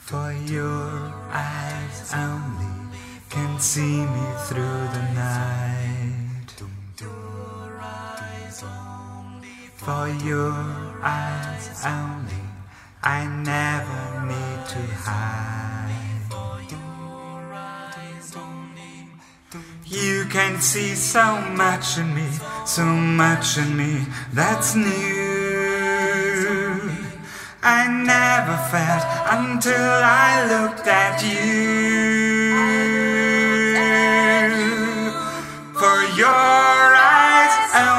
For your eyes only can see me through the night. For your eyes only, I never need to hide. You can see so much in me, so much in me that's new. I never felt until I looked at you. For your eyes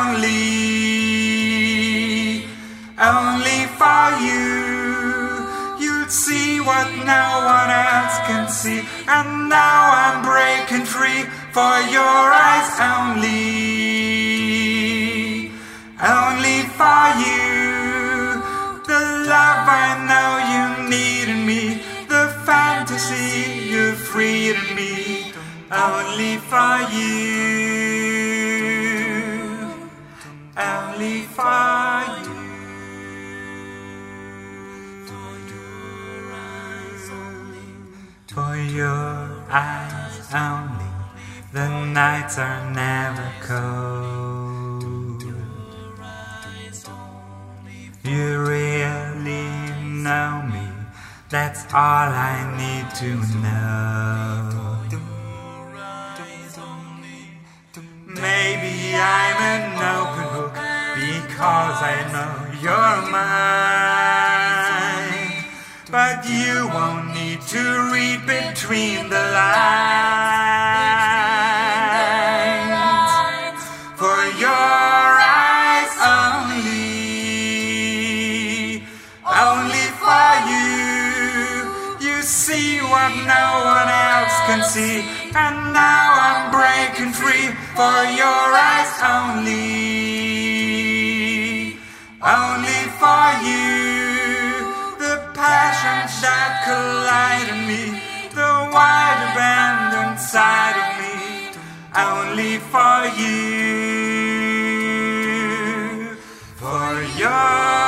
only for you. You'll see what no one else can see. And now I'm breaking free. For your eyes only for you. The love I know you need in me, the fantasy you freed in me, only for you, only for you. For your eyes only, the nights are never cold. You really know me, that's all I need to know. Maybe I'm an open book because I know you're mine. But you won't need to read between the lines. For your eyes only for you. You see what no one else can see. And now I'm breaking free. For your eyes only for you. The passions that collide in me, the wide abandoned side of me, only for you. For your